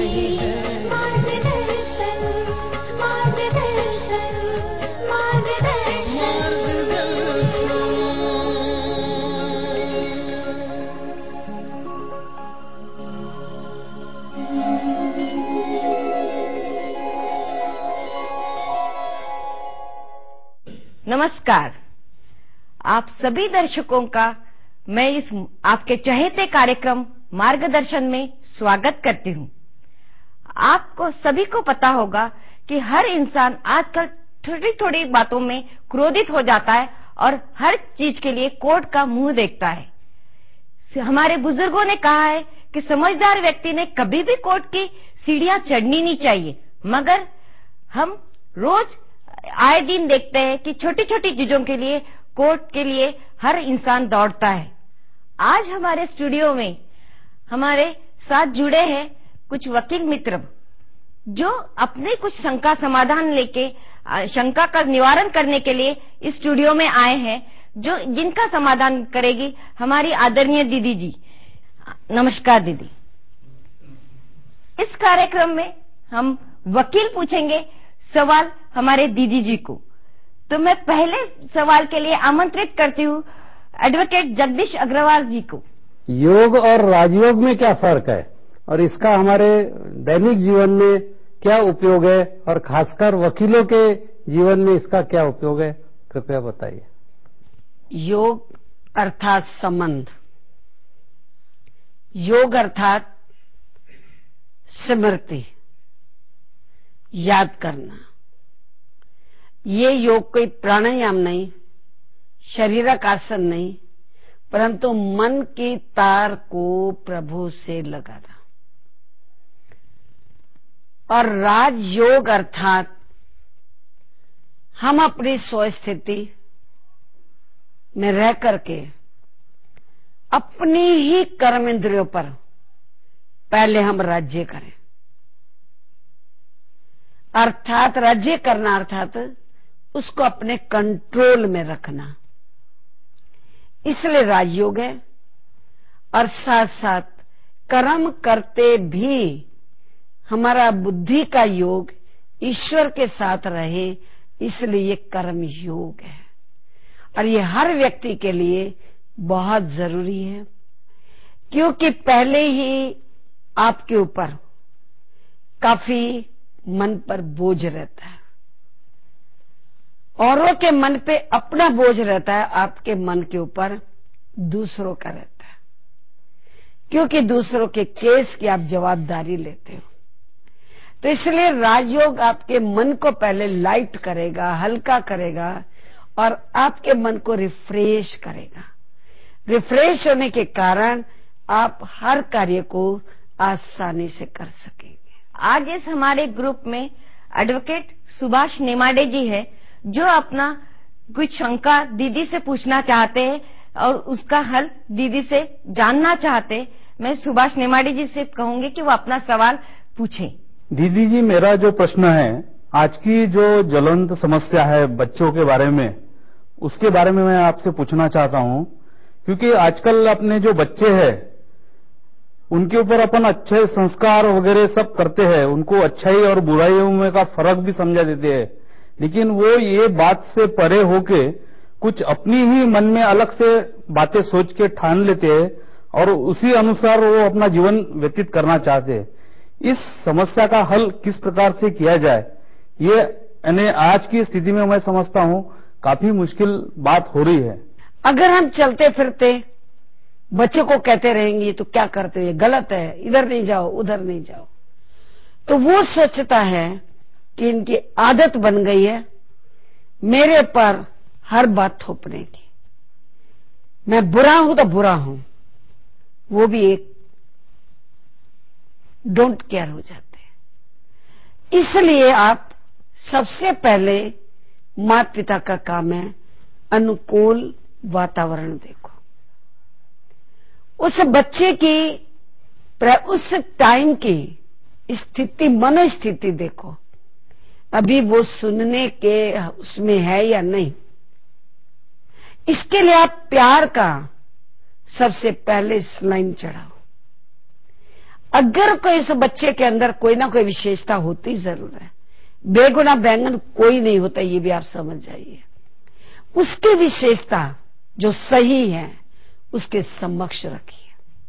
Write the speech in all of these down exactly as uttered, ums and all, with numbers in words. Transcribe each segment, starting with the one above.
मार्गदर्शन मार्गदर्शन मार्गदर्शन नमस्कार। आप सभी दर्शकों का मैं इस आपके चहेते कार्यक्रम मार्गदर्शन में स्वागत करती हूँ। आपको सभी को पता होगा कि हर इंसान आजकल थोड़ी थोड़ी बातों में क्रोधित हो जाता है और हर चीज के लिए कोर्ट का मुंह देखता है। हमारे बुजुर्गों ने कहा है कि समझदार व्यक्ति ने कभी भी कोर्ट की सीढ़ियां चढ़नी नहीं चाहिए, मगर हम रोज आए दिन देखते हैं कि छोटी छोटी चीजों के लिए कोर्ट के लिए हर इंसान दौड़ता है। आज हमारे स्टूडियो में हमारे साथ जुड़े हैं कुछ वकील मित्र जो अपने कुछ शंका समाधान लेके शंका का निवारण करने के लिए इस स्टूडियो में आए हैं, जो जिनका समाधान करेगी हमारी आदरणीय दीदी जी। नमस्कार दीदी। इस कार्यक्रम में हम वकील पूछेंगे सवाल हमारे दीदी जी को। तो मैं पहले सवाल के लिए आमंत्रित करती हूँ एडवोकेट जगदीश अग्रवाल जी को। योग और राजयोग में क्या फर्क है और इसका हमारे दैनिक जीवन में क्या उपयोग है, और खासकर वकीलों के जीवन में इसका क्या उपयोग है, कृपया बताइए। योग अर्थात संबंध, योग अर्थात स्मृति, याद करना। ये योग कोई प्राणायाम नहीं, शरीरक आसन नहीं, परंतु मन की तार को प्रभु से लगाना। और राजयोग अर्थात हम अपनी स्वस्थिति में रह करके अपनी ही कर्म इंद्रियों पर पहले हम राज्य करें। अर्थात राज्य करना अर्थात उसको अपने कंट्रोल में रखना, इसलिए राजयोग है। और साथ साथ कर्म करते भी हमारा बुद्धि का योग ईश्वर के साथ रहे, इसलिए ये कर्म योग है। और ये हर व्यक्ति के लिए बहुत जरूरी है, क्योंकि पहले ही आपके ऊपर काफी मन पर बोझ रहता है। औरों के मन पे अपना बोझ रहता है, आपके मन के ऊपर दूसरों का रहता है, क्योंकि दूसरों के केस की आप जवाबदारी लेते हो। तो इसलिए राजयोग आपके मन को पहले लाइट करेगा, हल्का करेगा और आपके मन को रिफ्रेश करेगा। रिफ्रेश होने के कारण आप हर कार्य को आसानी से कर सकेंगे। आज इस हमारे ग्रुप में एडवोकेट सुभाष नेमाडे जी है, जो अपना कुछ शंका दीदी से पूछना चाहते हैं और उसका हल दीदी से जानना चाहते। मैं सुभाष नेमाडे जी से कहूंगी कि वो अपना सवाल पूछें। दीदी जी, मेरा जो प्रश्न है, आज की जो ज्वलंत समस्या है बच्चों के बारे में, उसके बारे में मैं आपसे पूछना चाहता हूं। क्योंकि आजकल अपने जो बच्चे हैं उनके ऊपर अपन अच्छे संस्कार वगैरह सब करते हैं, उनको अच्छाई और बुराइयों में का फर्क भी समझा देते हैं, लेकिन वो ये बात से परे होके कुछ अपनी ही मन में अलग से बातें सोच के ठान लेते हैं और उसी अनुसार वो अपना जीवन व्यतीत करना चाहते हैं। इस समस्या का हल किस प्रकार से किया जाए, ये यानी आज की स्थिति में मैं समझता हूं काफी मुश्किल बात हो रही है। अगर हम चलते फिरते बच्चों को कहते रहेंगे तो क्या करते हैं, गलत है, इधर नहीं जाओ उधर नहीं जाओ, तो वो सोचता है कि इनकी आदत बन गई है मेरे पर हर बात थोपने की, मैं बुरा हूं तो बुरा हूं। वो भी एक डोंट केयर हो जाते हैं। इसलिए आप सबसे पहले माता पिता का काम है अनुकूल वातावरण देखो, उस बच्चे की उस टाइम की स्थिति, मनोस्थिति देखो, अभी वो सुनने के उसमें है या नहीं। इसके लिए आप प्यार का सबसे पहले स्लाइन चढ़ाओ। अगर कोई इस बच्चे के अंदर कोई ना कोई विशेषता होती जरूर है, बेगुना बैंगन कोई नहीं होता, ये भी आप समझ जाइए। उसकी विशेषता जो सही है उसके समक्ष रखिए,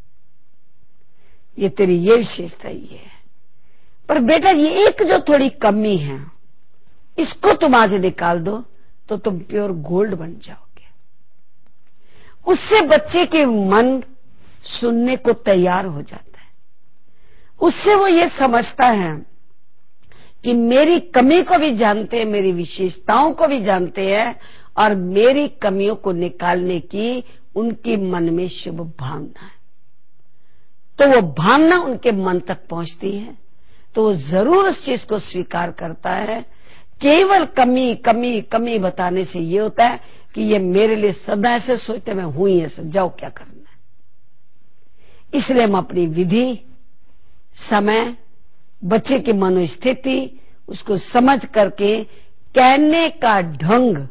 ये तेरी ये विशेषता ये है, पर बेटा ये एक जो थोड़ी कमी है इसको तुम आज निकाल दो तो तुम प्योर गोल्ड बन जाओगे। उससे बच्चे के मन सुनने को तैयार हो जाता है, उससे वो ये समझता है कि मेरी कमी को भी जानते हैं, मेरी विशेषताओं को भी जानते हैं, और मेरी कमियों को निकालने की उनके मन में शुभ भावना है। तो वो भावना उनके मन तक पहुंचती है तो वो जरूर उस चीज को स्वीकार करता है। केवल कमी कमी कमी बताने से ये होता है कि ये मेरे लिए सदा ऐसे सोचते, मैं हूं ही ऐसे, जाओ क्या करना है। इसलिए हम अपनी विधि, समय, बच्चे की मनोस्थिति उसको समझ करके कहने का ढंग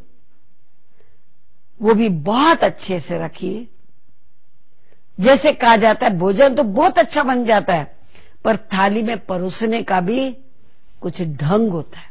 वो भी बहुत अच्छे से रखिए। जैसे कहा जाता है भोजन तो बहुत अच्छा बन जाता है, पर थाली में परोसने का भी कुछ ढंग होता है।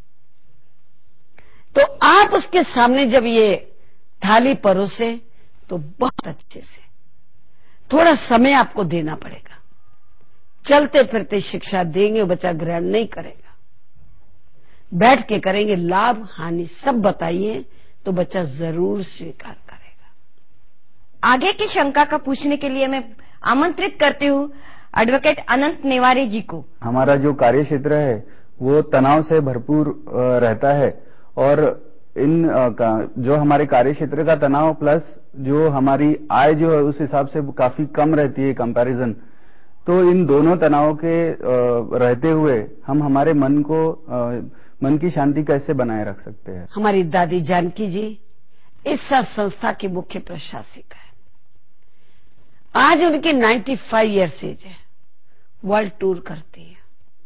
तो आप उसके सामने जब ये थाली परोसे तो बहुत अच्छे से, थोड़ा समय आपको देना पड़ेगा। चलते फिरते शिक्षा देंगे, बच्चा ग्रहण नहीं करेगा, बैठ के करेंगे, लाभ हानि सब बताइए तो बच्चा जरूर स्वीकार करेगा। आगे की शंका का पूछने के लिए मैं आमंत्रित करती हूँ एडवोकेट अनंत नेवारी जी को। हमारा जो कार्य क्षेत्र है वो तनाव से भरपूर रहता है, और इन जो हमारे कार्य क्षेत्र का तनाव प्लस जो हमारी आय जो है उस हिसाब से काफी कम रहती है कंपैरिजन। तो इन दोनों तनावों के रहते हुए हम हमारे मन को मन की शांति कैसे बनाए रख सकते हैं? हमारी दादी जानकी जी इस संस्था की मुख्य प्रशासिका है। आज उनकी पचानवे इयर्स एज है, वर्ल्ड टूर करती है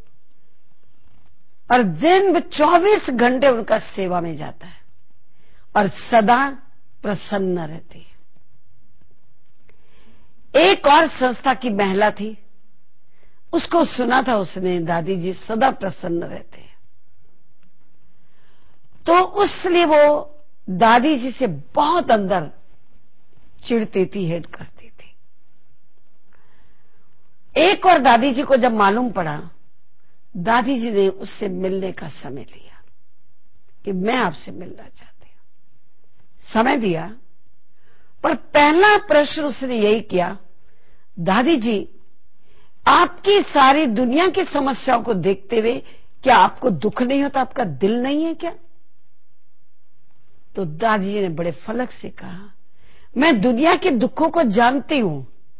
और दिन में चौबीस घंटे उनका सेवा में जाता है और सदा प्रसन्न रहती है। एक और संस्था की महिला थी, उसको सुना था उसने दादी जी सदा प्रसन्न रहते हैं, तो उसलिए वो दादी जी से बहुत अंदर चिढ़ती थी, हेट करती थी। एक और दादी जी को जब मालूम पड़ा, दादी जी ने उससे मिलने का समय लिया कि मैं आपसे मिलना चाहती हूं। समय दिया, पर पहला प्रश्न उसने यही किया, दादी जी आपकी सारी दुनिया की समस्याओं को देखते हुए क्या आपको दुख नहीं होता, आपका दिल नहीं है क्या? तो दादी जी ने बड़े फलक से कहा, मैं दुनिया के दुखों को जानती हूं,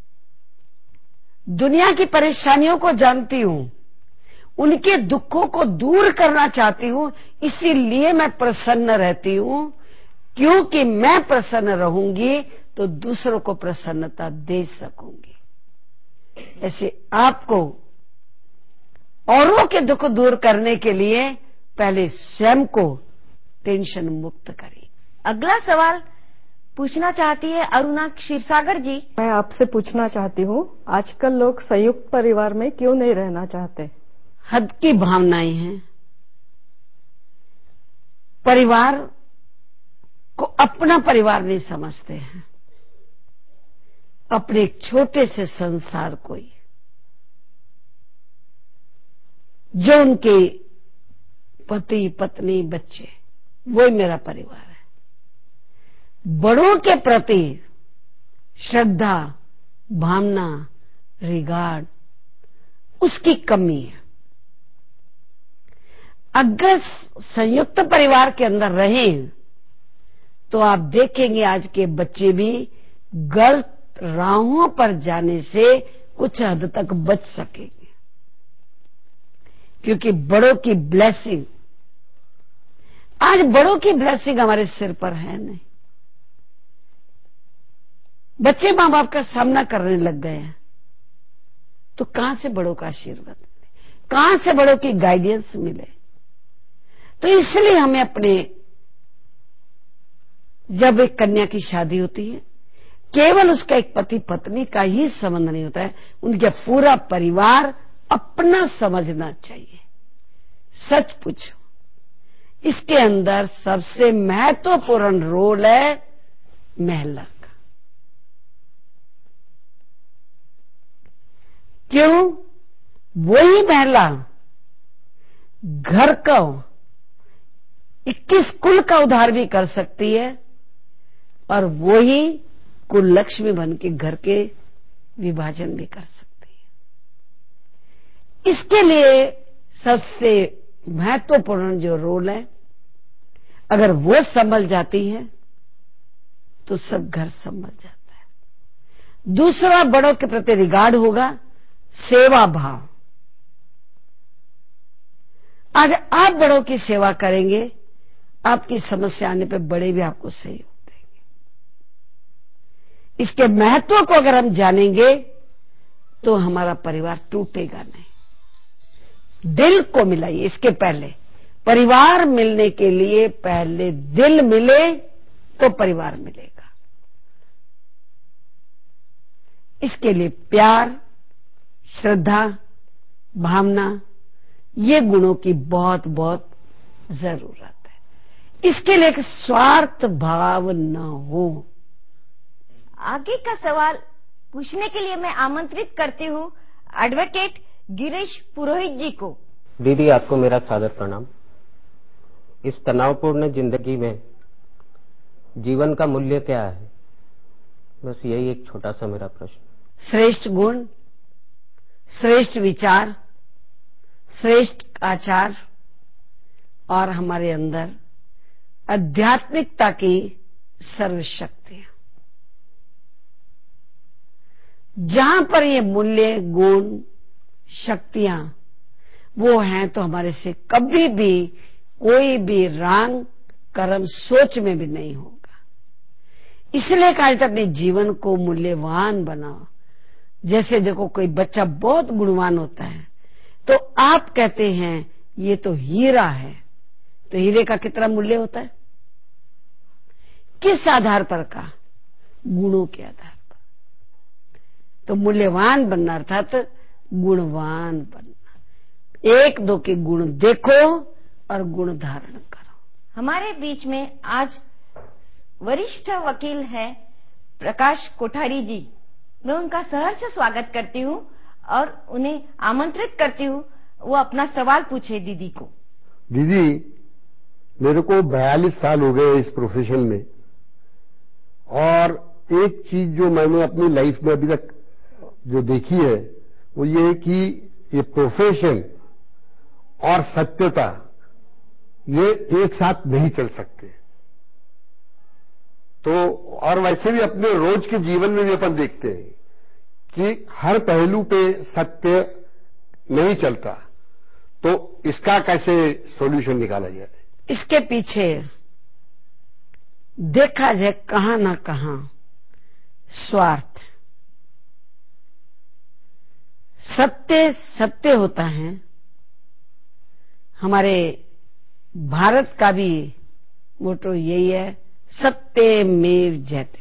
दुनिया की परेशानियों को जानती हूं, उनके दुखों को दूर करना चाहती हूं, इसीलिए मैं प्रसन्न रहती हूं, क्योंकि मैं प्रसन्न रहूंगी तो दूसरों को प्रसन्नता दे सकूंगी। ऐसे आपको औरों के दुख दूर करने के लिए पहले स्वयं को टेंशन मुक्त करिए। अगला सवाल पूछना चाहती है अरुणा क्षीरसागर जी। मैं आपसे पूछना चाहती हूँ, आजकल लोग संयुक्त परिवार में क्यों नहीं रहना चाहते? हद की भावनाएं हैं। परिवार को अपना परिवार नहीं समझते हैं, अपने एक छोटे से संसार को ही, जो उनके पति पत्नी बच्चे, वही मेरा परिवार है। बड़ों के प्रति श्रद्धा, भावना, रिगार्ड, उसकी कमी है। अगर संयुक्त परिवार के अंदर रहें तो आप देखेंगे आज के बच्चे भी गलत राहों पर जाने से कुछ हद तक बच सकेंगे, क्योंकि बड़ों की ब्लेसिंग, आज बड़ों की ब्लेसिंग हमारे सिर पर है नहीं। बच्चे मां बाप का सामना करने लग गए हैं, तो कहां से बड़ों का आशीर्वाद मिले, कहां से बड़ों की गाइडेंस मिले? तो इसलिए हमें अपने, जब एक कन्या की शादी होती है केवल उसका एक पति पत्नी का ही संबंध नहीं होता है, उनका पूरा परिवार अपना समझना चाहिए। सच पूछो, इसके अंदर सबसे महत्वपूर्ण रोल है महिला का। क्यों? वही महिला घर का इक्कीस कुल का उद्धार भी कर सकती है और वही कुल लक्ष्मी बन के घर के विभाजन भी कर सकती है। इसके लिए सबसे महत्वपूर्ण जो रोल है, अगर वो संभल जाती है तो सब घर संभल जाता है। दूसरा, बड़ों के प्रति रिगार्ड होगा, सेवा भाव। आज आप बड़ों की सेवा करेंगे, आपकी समस्या आने पे बड़े भी आपको सहयोग देंगे। इसके महत्व को अगर हम जानेंगे तो हमारा परिवार टूटेगा नहीं। दिल को मिलाइए। इसके पहले परिवार मिलने के लिए पहले दिल मिले तो परिवार मिलेगा। इसके लिए प्यार, श्रद्धा, भावना, ये गुणों की बहुत बहुत जरूरत है। इसके लिए एक स्वार्थ भाव न हो। आगे का सवाल पूछने के लिए मैं आमंत्रित करती हूँ एडवोकेट गिरीश पुरोहित जी को। दीदी, आपको मेरा सादर प्रणाम। इस तनावपूर्ण जिंदगी में जीवन का मूल्य क्या है? बस यही एक छोटा सा मेरा प्रश्न। श्रेष्ठ गुण, श्रेष्ठ विचार, श्रेष्ठ आचार और हमारे अंदर आध्यात्मिकता की सर्वशक्तियां। जहां पर ये मूल्य, गुण, शक्तियां वो हैं तो हमारे से कभी भी कोई भी रांग कर्म सोच में भी नहीं होगा। इसलिए कहा जाता है अपने जीवन को मूल्यवान बनाओ। जैसे देखो, कोई बच्चा बहुत गुणवान होता है तो आप कहते हैं ये तो हीरा है, तो हीरे का कितना मूल्य होता है? किस आधार पर का? गुणों के आधार पर। तो मूल्यवान बनना अर्थात गुणवान बनना। एक दो के गुण देखो और गुण धारण करो। हमारे बीच में आज वरिष्ठ वकील हैं प्रकाश कोठारी जी। मैं उनका सहर्ष स्वागत करती हूँ और उन्हें आमंत्रित करती हूँ वो अपना सवाल पूछे दीदी को। दीदी, मेरे को बयालीस साल हो गए इस प्रोफेशन में, और एक चीज जो मैंने अपनी लाइफ में अभी तक जो देखी है वो ये है कि ये प्रोफेशन और सत्यता ये एक साथ नहीं चल सकते। तो और वैसे भी अपने रोज के जीवन में भी अपन देखते हैं कि हर पहलू पे सत्य नहीं चलता। तो इसका कैसे सॉल्यूशन निकाला जाए? इसके पीछे देखा जाए कहां ना कहां स्वार्थ। सत्य सत्य होता है। हमारे भारत का भी मोटो यही है, सत्यमेव जयते।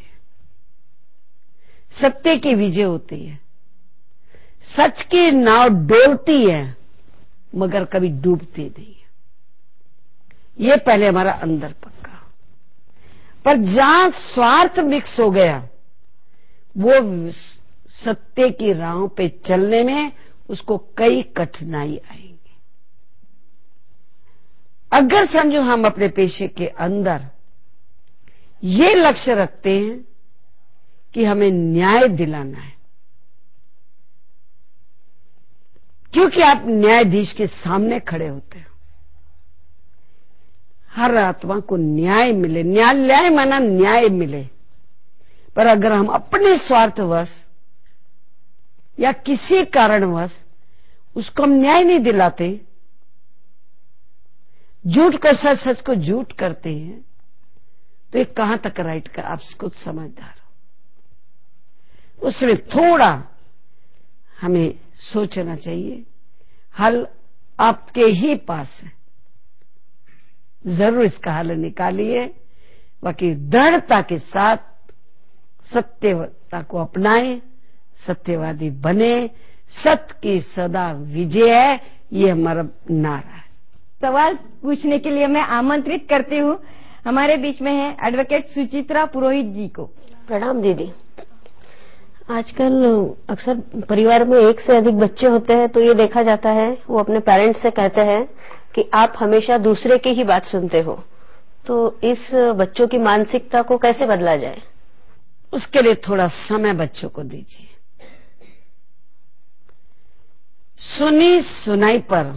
सत्य की विजय होती है। सच की नाव डोलती है मगर कभी डूबती नहीं है। ये पहले हमारा अंदर पक्का। पर जहां स्वार्थ मिक्स हो गया वो सत्य की राह पे चलने में उसको कई कठिनाई आएंगी। अगर समझो हम अपने पेशे के अंदर ये लक्ष्य रखते हैं कि हमें न्याय दिलाना है, क्योंकि आप न्यायाधीश के सामने खड़े होते हो, हर आत्मा को न्याय मिले। न्यायालय माना न्याय मिले। पर अगर हम अपने स्वार्थवश या किसी कारणवश उसको हम न्याय नहीं दिलाते, झूठ को सच, सच को झूठ करते हैं, तो ये कहां तक राइट का? आप खुद समझदार हो। उसमें थोड़ा हमें सोचना चाहिए। हल आपके ही पास है, जरूर इसका हल निकालिए। बाकी दृढ़ता के साथ सत्यवता को अपनाएं, सत्यवादी बने, सत्य की सदा विजय है, ये हमारा नारा है। सवाल पूछने के लिए मैं आमंत्रित करती हूँ, हमारे बीच में है एडवोकेट सुचित्रा पुरोहित जी को। प्रणाम दीदी। आजकल अक्सर परिवार में एक से अधिक बच्चे होते हैं तो ये देखा जाता है, वो अपने पेरेंट्स से कहते हैं कि आप हमेशा दूसरे की ही बात सुनते हो, तो इस बच्चों की मानसिकता को कैसे बदला जाए? उसके लिए थोड़ा समय बच्चों को दीजिए। सुनी सुनाई पर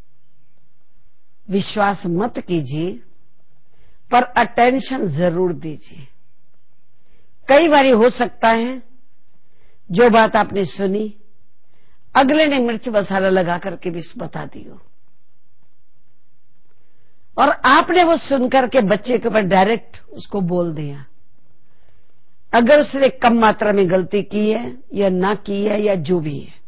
विश्वास मत कीजिए, पर अटेंशन जरूर दीजिए। कई बार हो सकता है जो बात आपने सुनी अगले ने मिर्च मसाला लगा करके भी बता दी हो, और आपने वो सुनकर के बच्चे के ऊपर डायरेक्ट उसको बोल दिया। अगर उसने कम मात्रा में गलती की है या ना की है या जो भी है,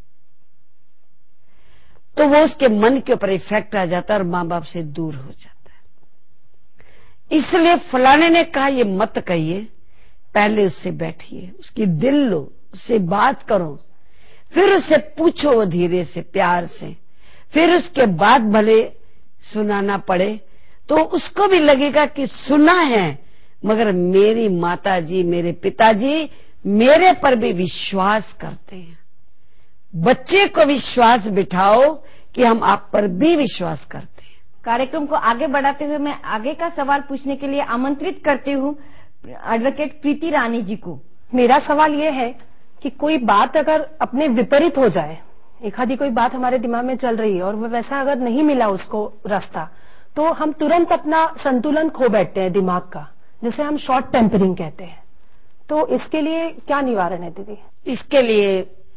तो वो उसके मन के ऊपर इफेक्ट आ जाता है और मां बाप से दूर हो जाता है। इसलिए फलाने ने कहा ये मत कहिए, पहले उससे बैठिए, उसकी दिल लो, उससे बात करो, फिर उससे पूछो वो धीरे से प्यार से, फिर उसके बाद भले सुनाना पड़े तो उसको भी लगेगा कि सुना है, मगर मेरी माताजी मेरे पिताजी मेरे पर भी विश्वास करते हैं। बच्चे को विश्वास बिठाओ कि हम आप पर भी विश्वास करते हैं। कार्यक्रम को आगे बढ़ाते हुए मैं आगे का सवाल पूछने के लिए आमंत्रित करती हूँ एडवोकेट प्रीति रानी जी को। मेरा सवाल ये है कि कोई बात अगर अपने विपरीत हो जाए, एक आधी कोई बात हमारे दिमाग में चल रही है और वो वैसा अगर नहीं मिला उसको रास्ता, तो हम तुरंत अपना संतुलन खो बैठते हैं दिमाग का, जिसे हम शॉर्ट टेम्परिंग कहते हैं। तो इसके लिए क्या निवारण है दीदी? इसके लिए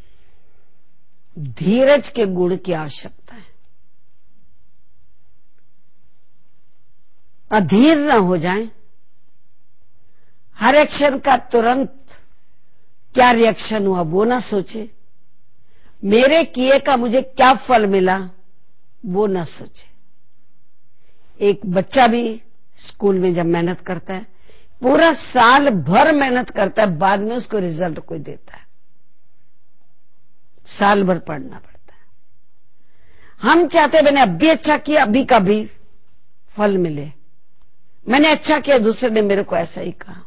धीरज के गुण की आवश्यकता है। अधीर न हो जाए, हर एक्शन का तुरंत क्या रिएक्शन हुआ वो ना सोचे, मेरे किए का मुझे क्या फल मिला वो ना सोचे। एक बच्चा भी स्कूल में जब मेहनत करता है, पूरा साल भर मेहनत करता है, बाद में उसको रिजल्ट कोई देता है, साल भर पढ़ना पड़ता है। हम चाहते मैंने अभी अच्छा किया, अभी का भी फल मिले। मैंने अच्छा किया, दूसरे ने मेरे को ऐसा ही कहा।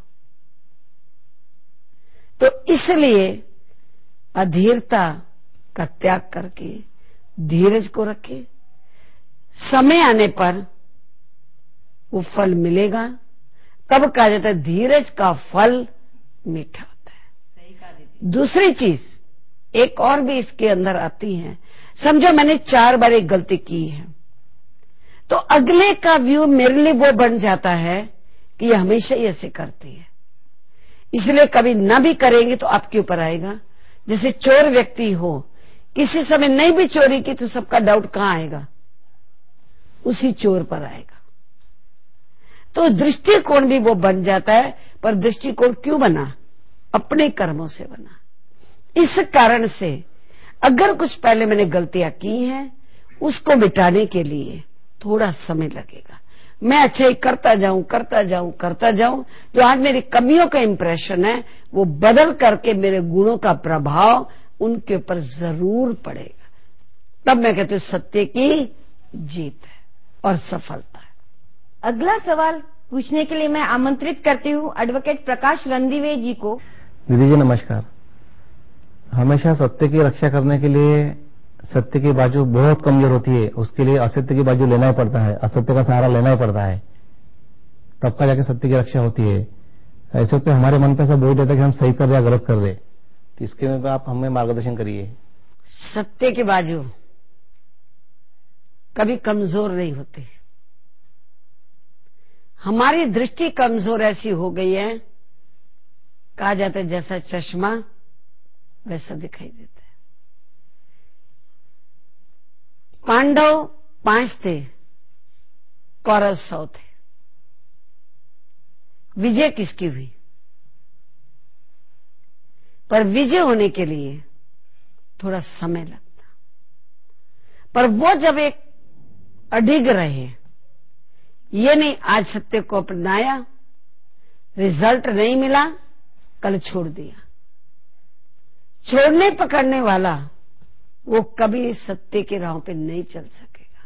तो इसलिए अधीरता का त्याग करके धीरज को रखे, समय आने पर वो फल मिलेगा। तब कहा जाता है धीरज का फल मीठा होता है। दूसरी चीज एक और भी इसके अंदर आती है, समझो मैंने चार बार एक गलती की है, तो अगले का व्यू मेरे लिए वो बन जाता है कि ये हमेशा ही ऐसे करती है, इसलिए कभी ना भी करेंगे तो आपके ऊपर आएगा। जैसे चोर व्यक्ति हो, किसी समय नहीं भी चोरी की तो सबका डाउट कहां आएगा? उसी चोर पर आएगा। तो दृष्टिकोण भी वो बन जाता है, पर दृष्टिकोण क्यों बना? अपने कर्मों से बना। इस कारण से अगर कुछ पहले मैंने गलतियां की हैं, उसको मिटाने के लिए थोड़ा समय लगेगा। मैं अच्छाई करता जाऊं करता जाऊं करता जाऊं, जो आज मेरी कमियों का इंप्रेशन है वो बदल करके मेरे गुणों का प्रभाव उनके ऊपर जरूर पड़ेगा। तब मैं कहती हूं सत्य की जीत है और सफलता है। अगला सवाल पूछने के लिए मैं आमंत्रित करती हूँ एडवोकेट प्रकाश रंदिवे जी को। दीदी जी नमस्कार। हमेशा सत्य की रक्षा करने के लिए सत्य की बाजू बहुत कमजोर होती है, उसके लिए असत्य की बाजू लेना ही पड़ता है, असत्य का सहारा लेना ही पड़ता है, तब का जाके सत्य की रक्षा होती है। ऐसे तो हमारे मन पे ऐसा बोझ रहता है कि हम सही कर रहे या गलत कर रहे, तो इसके में आप हमें मार्गदर्शन करिए। सत्य की बाजू कभी कमजोर नहीं होती। हमारी दृष्टि कमजोर ऐसी हो गई है, कहा जाता है जैसा चश्मा वैसा दिखाई देता है। पांडव पांच थे, कौरव सौ थे। विजय किसकी हुई? पर विजय होने के लिए थोड़ा समय लगता, पर वो जब एक अडिग रहे, ये नहीं आज सत्य को अपनाया, रिजल्ट नहीं मिला, कल छोड़ दिया। छोड़ने पकड़ने वाला वो कभी सत्य के राह पे नहीं चल सकेगा।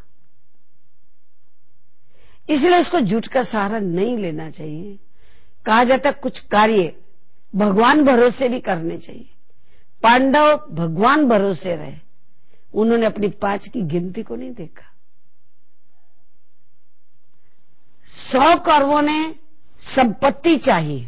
इसलिए उसको झूठ का सहारा नहीं लेना चाहिए। कहा जाता कुछ कार्य भगवान भरोसे भी करने चाहिए। पांडव भगवान भरोसे रहे, उन्होंने अपनी पांच की गिनती को नहीं देखा। सौ कौरवों ने संपत्ति चाहिए,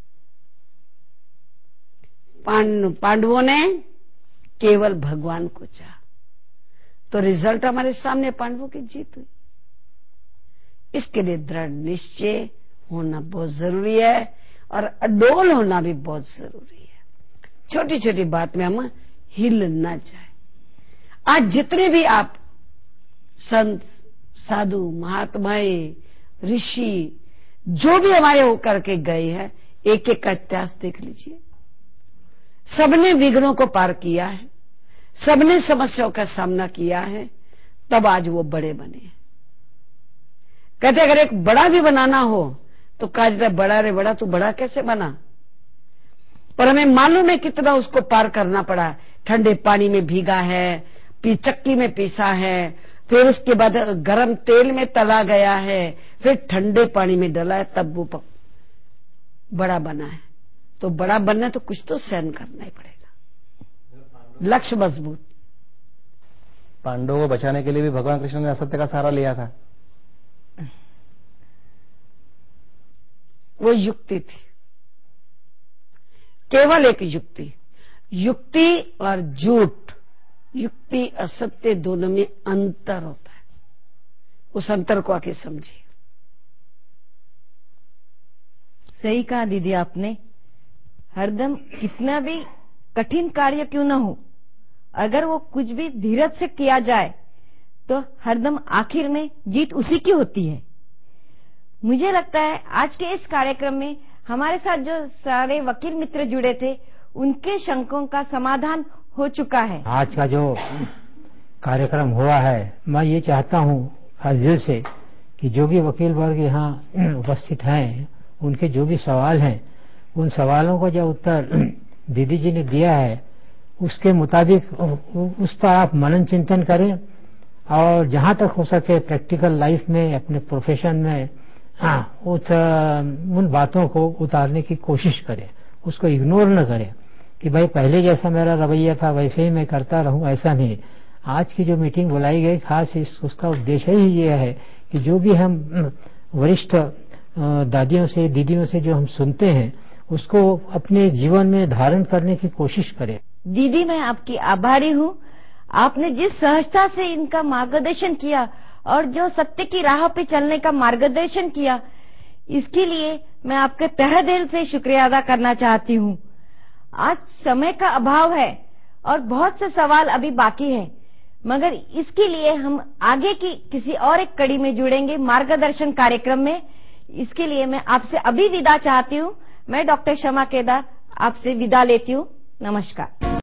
पांडवों ने केवल भगवान को चाहा। तो रिजल्ट हमारे सामने, पांडवों की जीत हुई। इसके लिए दृढ़ निश्चय होना बहुत जरूरी है और अडोल होना भी बहुत जरूरी है। छोटी छोटी बात में हम हिलना चाहे। आज जितने भी आप संत, साधु, महात्माएं, ऋषि जो भी हमारे होकर के गए हैं, एक एक का इतिहास देख लीजिए। सबने विघ्नों को पार किया है, सबने समस्याओं का सामना किया है, तब आज वो बड़े बने हैं। कहते अगर एक बड़ा भी बनाना हो तो कहा जाता है बड़ा रे बड़ा, तू बड़ा कैसे बना? पर हमें मालूम है कितना उसको पार करना पड़ा। ठंडे पानी में भीगा है, पी चक्की में पीसा है, फिर उसके बाद गरम तेल में तला गया है, फिर ठंडे पानी में डला है, तब वो बड़ा बना है। तो बड़ा बनना तो कुछ तो सहन करना ही पड़ेगा। लक्ष्य मजबूत। पांडवों को बचाने के लिए भी भगवान कृष्ण ने असत्य का सहारा लिया था। वो युक्ति थी, केवल एक युक्ति। युक्ति और झूठ, युक्ति असत्य, दोनों में अंतर होता है। उस अंतर को आके समझिए। सही कहा दीदी आपने। हरदम कितना भी कठिन कार्य क्यों न हो, अगर वो कुछ भी धीरज से किया जाए तो हरदम आखिर में जीत उसी की होती है। मुझे लगता है आज के इस कार्यक्रम में हमारे साथ जो सारे वकील मित्र जुड़े थे, उनके शंकों का समाधान हो चुका है। आज का जो कार्यक्रम हुआ है, मैं ये चाहता हूँ खास दिल से कि जो भी वकील वर्ग यहाँ उपस्थित हैं, उनके जो भी सवाल हैं, उन सवालों का जो उत्तर दीदी जी ने दिया है, उसके मुताबिक उस पर आप मनन चिंतन करें और जहाँ तक हो सके प्रैक्टिकल लाइफ में, अपने प्रोफेशन में हाँ, उस उन बातों को उतारने की कोशिश करें। उसको इग्नोर न करें कि भाई पहले जैसा मेरा रवैया था वैसे ही मैं करता रहूं, ऐसा नहीं। आज की जो मीटिंग बुलाई गई, खास इस उसका उद्देश्य ही ये है कि जो भी हम वरिष्ठ दादियों से, दीदियों से जो हम सुनते हैं, उसको अपने जीवन में धारण करने की कोशिश करें। दीदी, मैं आपकी आभारी हूँ। आपने जिस सहजता से इनका मार्गदर्शन किया और जो सत्य की राह पे चलने का मार्गदर्शन किया, इसके लिए मैं आपके तहे दिल से शुक्रिया अदा करना चाहती हूँ। आज समय का अभाव है और बहुत से सवाल अभी बाकी है, मगर इसके लिए हम आगे की किसी और एक कड़ी में जुड़ेंगे मार्गदर्शन कार्यक्रम में। इसके लिए मैं आपसे अभी विदा चाहती हूँ। मैं डॉक्टर शमा केदार आपसे विदा लेती हूँ। नमस्कार।